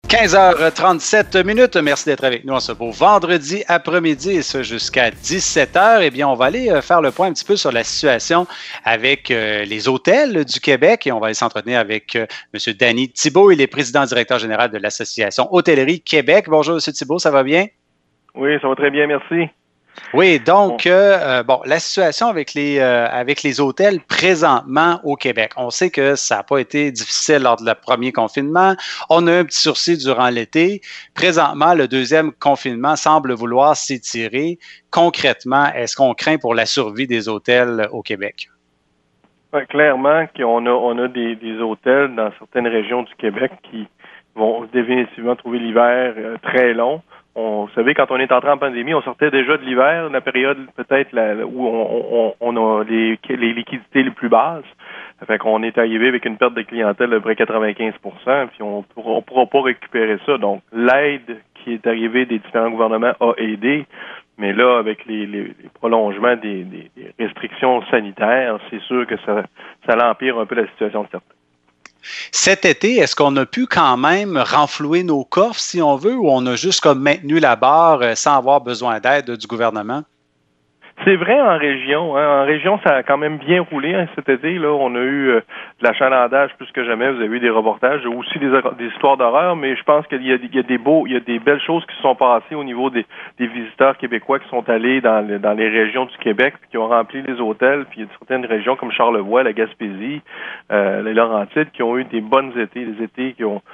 15h37. Merci d'être avec nous en ce beau vendredi après-midi et ce jusqu'à 17h. Eh bien, on va aller faire le point un petit peu sur la situation avec les hôtels du Québec et on va aller s'entretenir avec M. Danny Thibault. Il est président-directeur général de l'Association Hôtellerie Québec. Bonjour, M. Thibault, ça va bien? Oui, ça va très bien, merci. Oui, donc, la situation avec les hôtels présentement au Québec. On sait que ça n'a pas été difficile lors de le premier confinement. On a un petit sursis durant l'été. Présentement, le deuxième confinement semble vouloir s'étirer. Concrètement, est-ce qu'on craint pour la survie des hôtels au Québec? Clairement qu'on a des hôtels dans certaines régions du Québec qui vont définitivement trouver l'hiver très long. Vous savez, quand on est entré en pandémie, on sortait déjà de l'hiver, la période peut-être où on a les liquidités les plus basses. Fait qu'on est arrivé avec une perte de clientèle de près de 95 %, puis on pourra pas récupérer ça. Donc, l'aide qui est arrivée des différents gouvernements a aidé. Mais là, avec les prolongements des restrictions sanitaires, c'est sûr que ça empire un peu la situation de certains. Cet été, est-ce qu'on a pu quand même renflouer nos coffres, si on veut, ou on a juste comme maintenu la barre sans avoir besoin d'aide du gouvernement? C'est vrai en région. Hein. En région, ça a quand même bien roulé cet été. Là, on a eu de l'achalandage plus que jamais. Vous avez eu des reportages, aussi des histoires d'horreur, mais je pense qu'il y a des belles choses qui se sont passées au niveau des visiteurs québécois qui sont allés dans les régions du Québec, puis qui ont rempli les hôtels. Puis il y a certaines régions comme Charlevoix, la Gaspésie, les Laurentides, qui ont eu des bonnes étés, des étés qui ont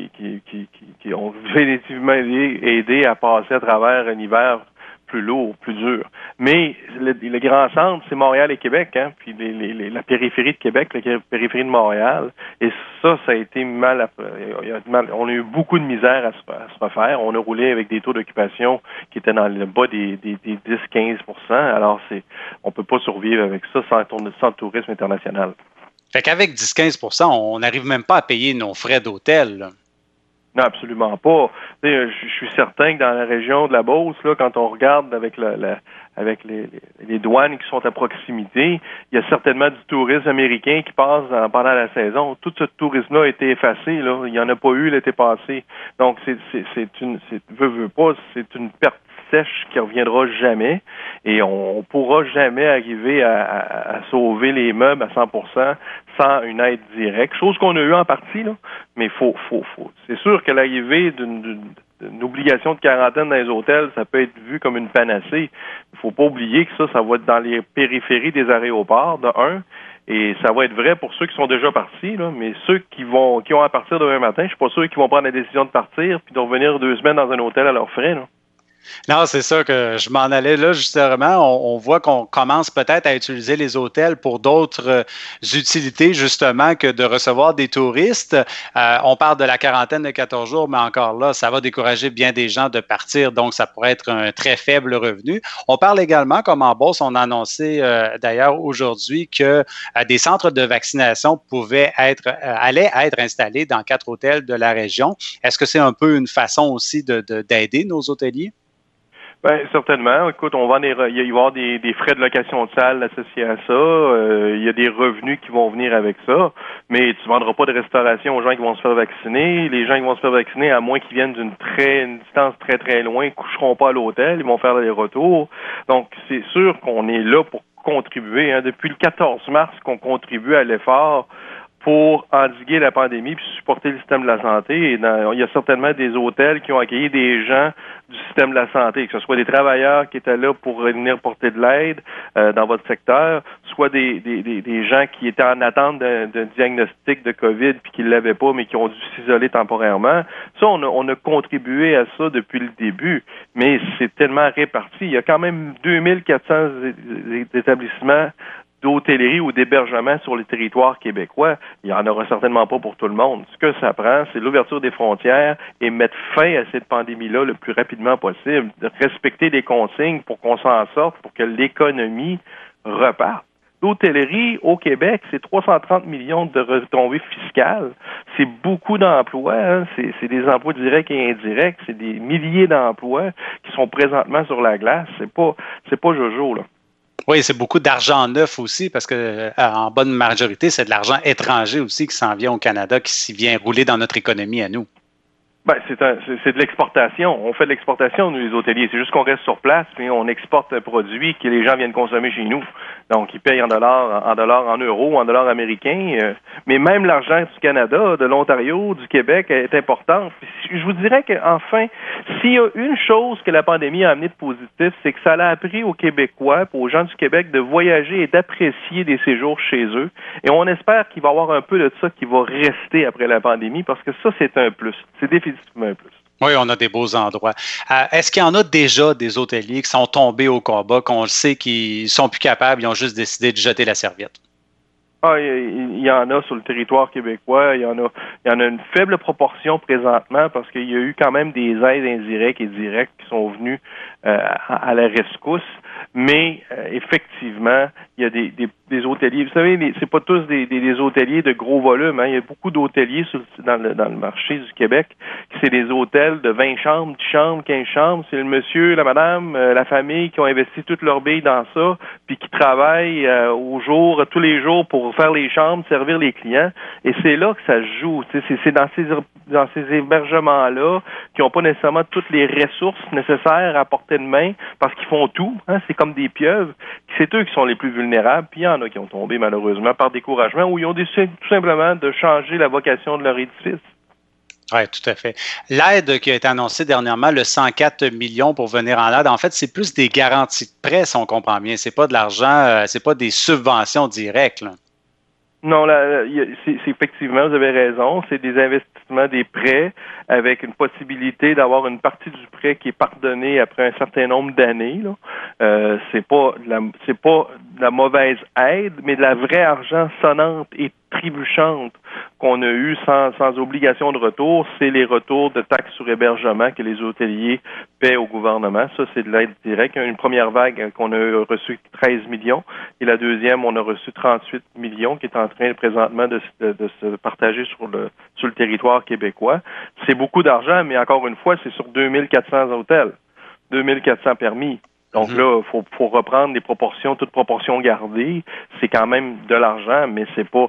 définitivement aidé à passer à travers un hiver plus lourd, plus dur. Mais le grand centre, c'est Montréal et Québec, hein, puis la périphérie de Québec, la périphérie de Montréal. Et ça a été mal. On a eu beaucoup de misère à se refaire. On a roulé avec des taux d'occupation qui étaient dans le bas des 10-15 %. Alors, on peut pas survivre avec ça sans tourisme international. Fait qu'avec 10-15 % on n'arrive même pas à payer nos frais d'hôtel, là. Non, absolument pas. Je suis certain que dans la région de la Beauce, là, quand on regarde avec les douanes qui sont à proximité, il y a certainement du tourisme américain qui passe pendant la saison. Tout ce tourisme-là a été effacé, là. Il n'y en a pas eu l'été passé. Donc, c'est une perte sèche qui reviendra jamais et on pourra jamais arriver à sauver les meubles à 100 % sans une aide directe, chose qu'on a eu en partie, là, mais faut. C'est sûr que l'arrivée d'une obligation de quarantaine dans les hôtels, ça peut être vu comme une panacée. Il faut pas oublier que ça va être dans les périphéries des aéroports, de un, et ça va être vrai pour ceux qui sont déjà partis, là, mais ceux qui ont à partir demain matin, je suis pas sûr qu'ils vont prendre la décision de partir puis de revenir 2 semaines dans un hôtel à leurs frais, là. Non, c'est ça que je m'en allais là, justement. On voit qu'on commence peut-être à utiliser les hôtels pour d'autres utilités, justement, que de recevoir des touristes. On parle de la quarantaine de 14 jours, mais encore là, ça va décourager bien des gens de partir, donc ça pourrait être un très faible revenu. On parle également, comme en Beauce, on a annoncé d'ailleurs aujourd'hui que des centres de vaccination allaient être installés dans 4 hôtels de la région. Est-ce que c'est un peu une façon aussi d'aider nos hôteliers? Ben, certainement. Écoute, il va y avoir des frais de location de salle associés à ça. Il y a des revenus qui vont venir avec ça. Mais tu vendras pas de restauration aux gens qui vont se faire vacciner. Les gens qui vont se faire vacciner, à moins qu'ils viennent d'une distance très, très loin, coucheront pas à l'hôtel. Ils vont faire des retours. Donc, c'est sûr qu'on est là pour contribuer. Hein. Depuis le 14 mars qu'on contribue à l'effort pour endiguer la pandémie puis supporter le système de la santé. Et il y a certainement des hôtels qui ont accueilli des gens du système de la santé, que ce soit des travailleurs qui étaient là pour venir porter de l'aide dans votre secteur, soit des gens qui étaient en attente d'un diagnostic de COVID puis qui ne l'avaient pas, mais qui ont dû s'isoler temporairement. Ça, on a contribué à ça depuis le début, mais c'est tellement réparti. Il y a quand même 2400 établissements d'hôtellerie ou d'hébergement sur le territoire québécois. Il n'y en aura certainement pas pour tout le monde. Ce que ça prend, c'est l'ouverture des frontières et mettre fin à cette pandémie-là le plus rapidement possible, de respecter les consignes pour qu'on s'en sorte, pour que l'économie reparte. L'hôtellerie au Québec, c'est 330 millions de retombées fiscales. C'est beaucoup d'emplois. Hein? C'est des emplois directs et indirects. C'est des milliers d'emplois qui sont présentement sur la glace. C'est pas jojo, là. Oui, c'est beaucoup d'argent neuf aussi, parce que en bonne majorité, c'est de l'argent étranger aussi qui s'en vient au Canada, qui s'y vient rouler dans notre économie à nous. Ben, c'est de l'exportation. On fait de l'exportation, nous, les hôteliers. C'est juste qu'on reste sur place, puis on exporte un produit que les gens viennent consommer chez nous. Donc, ils payent en dollars, en euros, en dollars américains. Mais même l'argent du Canada, de l'Ontario, du Québec est important. Puis, je vous dirais qu'enfin, s'il y a une chose que la pandémie a amené de positif, c'est que ça a appris aux Québécois, aux gens du Québec, de voyager et d'apprécier des séjours chez eux. Et on espère qu'il va y avoir un peu de ça qui va rester après la pandémie, parce que ça, c'est un plus. C'est définitivement un plus. Oui, on a des beaux endroits. Est-ce qu'il y en a déjà des hôteliers qui sont tombés au combat, qu'on le sait qu'ils sont plus capables, ils ont juste décidé de jeter la serviette? Ah, il y en a sur le territoire québécois. Il y en a une faible proportion présentement parce qu'il y a eu quand même des aides indirectes et directes qui sont venues à la rescousse. Mais effectivement, il y a des hôteliers. Vous savez, c'est pas tous des hôteliers de gros volume. Hein. Il y a beaucoup d'hôteliers dans le marché du Québec. C'est des hôtels de 20 chambres, 10 chambres, 15 chambres. C'est le monsieur, la madame, la famille qui ont investi toutes leurs billes dans ça, puis qui travaillent tous les jours pour faire les chambres, servir les clients. Et c'est là que ça se joue. C'est dans ces hébergements-là qui n'ont pas nécessairement toutes les ressources nécessaires à portée de main parce qu'ils font tout. Hein. C'est comme des pieuvres. C'est eux qui sont les plus vulnérables. Puis il y en a qui ont tombé malheureusement par découragement ou ils ont décidé tout simplement de changer la vocation de leur édifice. Oui, tout à fait. L'aide qui a été annoncée dernièrement, le 104 millions pour venir en aide, en fait, c'est plus des garanties de prêt, si on comprend bien. C'est pas de l'argent, c'est pas des subventions directes, là. Non, c'est effectivement, vous avez raison, c'est des investissements, des prêts avec une possibilité d'avoir une partie du prêt qui est pardonnée après un certain nombre d'années. C'est pas de la mauvaise aide, mais de la vraie argent sonnante et trébuchante qu'on a eu sans obligation de retour, c'est les retours de taxes sur hébergement que les hôteliers paient au gouvernement. Ça, c'est de l'aide directe. Une première vague qu'on a reçu 13 millions et la deuxième, on a reçu 38 millions qui est en train présentement de se partager sur le territoire québécois. C'est beaucoup d'argent, mais encore une fois, c'est sur 2400 hôtels, 2400 permis. Donc là, faut reprendre les proportions, toutes proportions gardées. C'est quand même de l'argent, mais c'est pas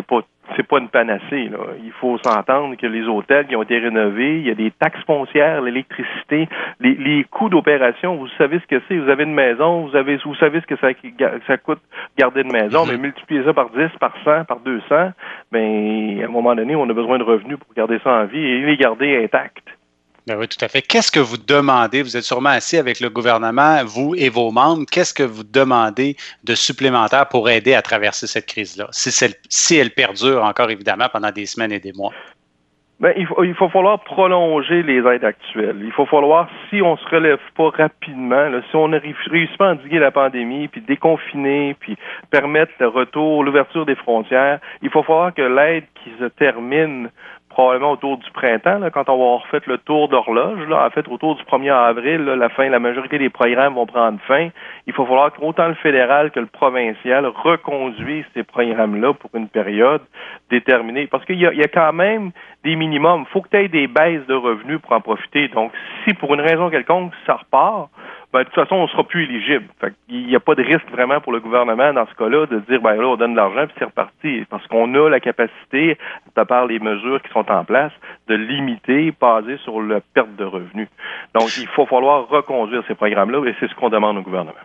une panacée, là. Il faut s'entendre que les hôtels qui ont été rénovés, il y a des taxes foncières, l'électricité, les coûts d'opération. Vous savez ce que c'est. Vous avez une maison, vous savez ce que ça coûte garder une maison, mais multipliez ça par 10, par 100, par 200, ben à un moment donné, on a besoin de revenus pour garder ça en vie et les garder intacts. Ben oui, tout à fait. Qu'est-ce que vous demandez? Vous êtes sûrement assis avec le gouvernement, vous et vos membres. Qu'est-ce que vous demandez de supplémentaire pour aider à traverser cette crise-là, si elle perdure encore, évidemment, pendant des semaines et des mois? Ben, il faut falloir prolonger les aides actuelles. Il faut falloir, si on se relève pas rapidement, là, si on ne réussit pas à endiguer la pandémie, puis déconfiner, puis permettre l'ouverture des frontières, il faut falloir que l'aide qui se termine probablement autour du printemps, là, quand on va avoir fait le tour d'horloge, là, en fait, autour du 1er avril, là, la majorité des programmes vont prendre fin. Il faut falloir qu'autant le fédéral que le provincial reconduisent ces programmes-là pour une période déterminée. Parce qu'il y a quand même des minimums. Il faut que tu aies des baisses de revenus pour en profiter. Donc, si pour une raison quelconque, ça repart, ben, de toute façon, on sera plus éligible. Fait il n'y a pas de risque vraiment pour le gouvernement dans ce cas-là de dire, ben là, on donne de l'argent puis c'est reparti. Parce qu'on a la capacité, de par les mesures qui sont en place, de limiter, basé sur la perte de revenus. Donc, il faut falloir reconduire ces programmes-là et c'est ce qu'on demande au gouvernement.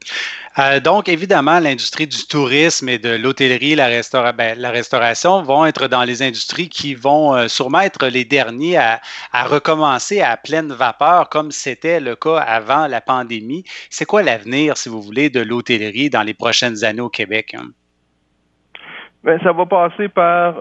Donc, évidemment, l'industrie du tourisme et de l'hôtellerie, la restauration vont être dans les industries qui vont sûrement être les derniers à recommencer à pleine vapeur, comme c'était le cas avant la pandémie. C'est quoi l'avenir, si vous voulez, de l'hôtellerie dans les prochaines années au Québec, hein? Ben, ça va passer par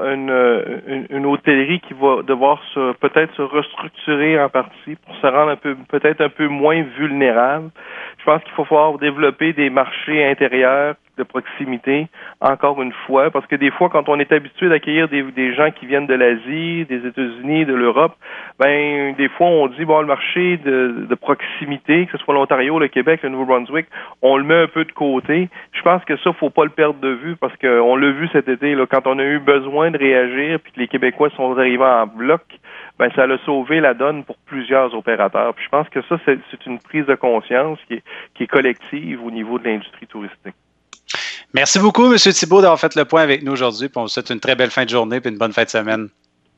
une hôtellerie qui va devoir peut-être se restructurer en partie pour se rendre peut-être un peu moins vulnérable. Je pense qu'il faut falloir développer des marchés intérieurs de proximité, encore une fois, parce que des fois, quand on est habitué d'accueillir des gens qui viennent de l'Asie, des États-Unis, de l'Europe, ben des fois, on dit, bon, le marché de proximité, que ce soit l'Ontario, le Québec, le Nouveau-Brunswick, on le met un peu de côté. Je pense que ça, faut pas le perdre de vue, parce qu'on l'a vu cet été, là, quand on a eu besoin de réagir, puis que les Québécois sont arrivés en bloc, ben ça a sauvé la donne pour plusieurs opérateurs. Puis je pense que ça, c'est une prise de conscience qui est collective au niveau de l'industrie touristique. Merci beaucoup, M. Thibault, d'avoir fait le point avec nous aujourd'hui. Puis on vous souhaite une très belle fin de journée et une bonne fin de semaine.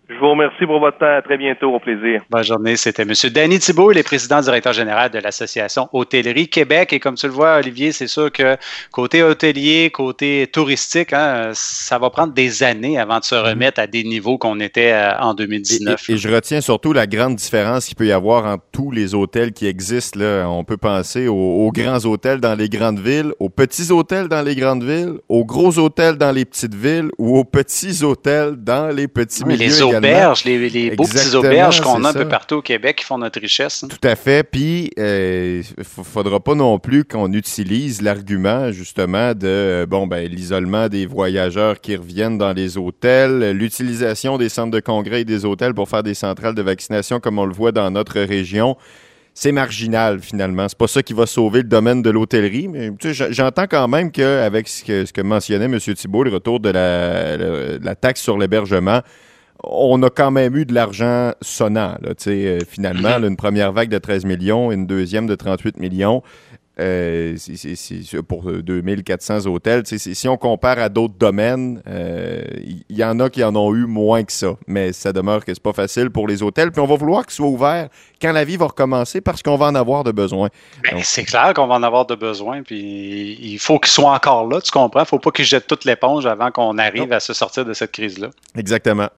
Je vous remercie pour votre temps. À très bientôt. Au plaisir. Bonne journée. C'était M. Danny Thibault, il est président-directeur général de l'Association Hôtellerie Québec. Et comme tu le vois, Olivier, c'est sûr que côté hôtelier, côté touristique, hein, ça va prendre des années avant de se remettre à des niveaux qu'on était en 2019. Et je retiens surtout la grande différence qu'il peut y avoir entre tous les hôtels qui existent. Là. On peut penser aux grands hôtels dans les grandes villes, aux petits hôtels dans les grandes villes, aux gros hôtels dans les petites villes ou aux petits hôtels dans les petits milieux les également. Auberges, les beaux petits auberges qu'on a un peu partout au Québec qui font notre richesse. Hein. Tout à fait. Puis, il faudra pas non plus qu'on utilise l'argument, justement, de l'isolement des voyageurs qui reviennent dans les hôtels, l'utilisation des centres de congrès et des hôtels pour faire des centrales de vaccination comme on le voit dans notre région. C'est marginal, finalement. C'est pas ça qui va sauver le domaine de l'hôtellerie, mais j'entends quand même qu'avec ce que mentionnait M. Thibault, le retour de la taxe sur l'hébergement, on a quand même eu de l'argent sonnant. Là, finalement, là, une première vague de 13 millions, une deuxième de 38 millions. C'est pour 2400 hôtels. Si on compare à d'autres domaines, il y en a qui en ont eu moins que ça. Mais ça demeure que c'est pas facile pour les hôtels. Puis on va vouloir qu'ils soient ouverts quand la vie va recommencer parce qu'on va en avoir de besoin. Donc, c'est clair qu'on va en avoir de besoin. Puis il faut qu'ils soient encore là, tu comprends? Il ne faut pas qu'ils jettent toute l'éponge avant qu'on arrive à se sortir de cette crise-là. Exactement.